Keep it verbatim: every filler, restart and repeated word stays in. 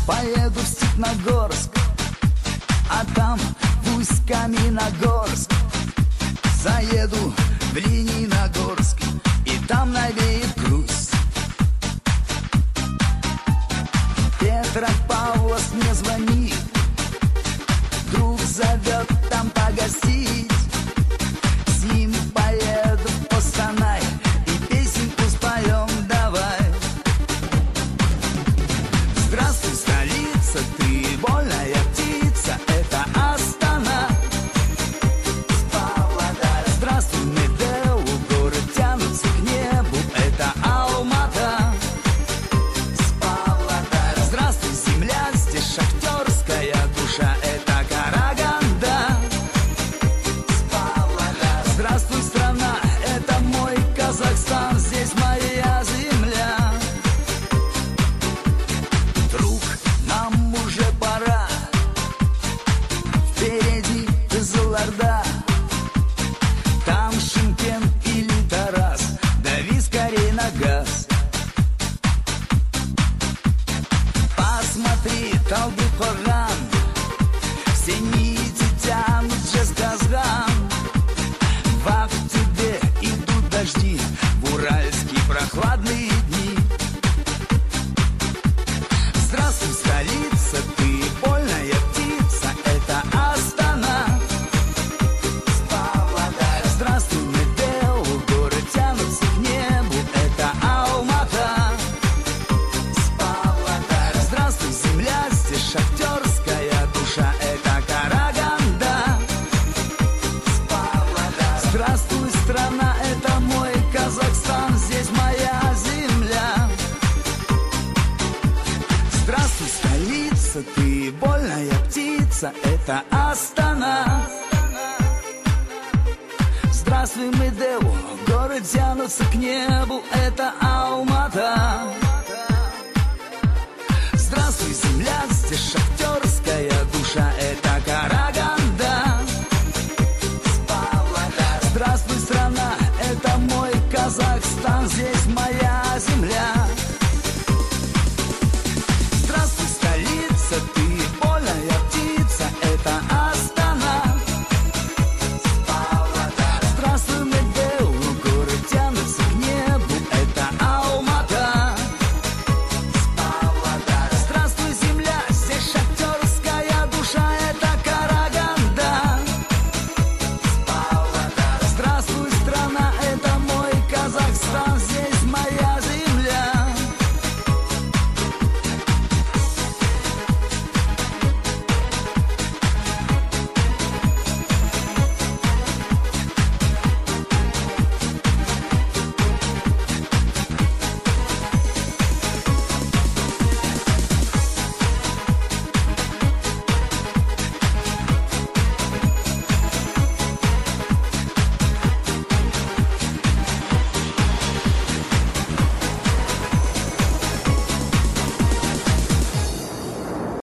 поеду в Степногорск, а там в Усть-Каменогорск. Заеду в Лениногорск, и там навеет грусть. Петропавловск мне звонит, друг зовет там погостить. С ним поеду в Костанай и песенку споем давай. Здравствуй, столица, ты вольная птица, это Астана. Здравствуй, Медеу, город тянутся к небу, это Алмата. Здравствуй, земля, здесь шахтерская душа, это Караганда. Здравствуй, страна, это мой Казахстан, здесь моя земля. Друг, нам уже пора, впереди Золорда. Там Шымкент или Тарас, дави скорей на газ. Посмотри, Талдыкорган, все нити тянут Жезказган. В октябре идут дожди, в уральские прохладные дни. Здравствуй, столица, ты вольная птица, это Астана. Здравствуй, Медеу, город тянутся к небу, это Алмата. Здравствуй, земля, здесь шахтерская душа, это Караганда. Здравствуй, страна, это мой Казахстан, здесь моя земля. Здравствуй, столица, ты вольная птица, это Астана. Здравствуй, Медеу, город тянутся к небу, это Алмата. Здравствуй,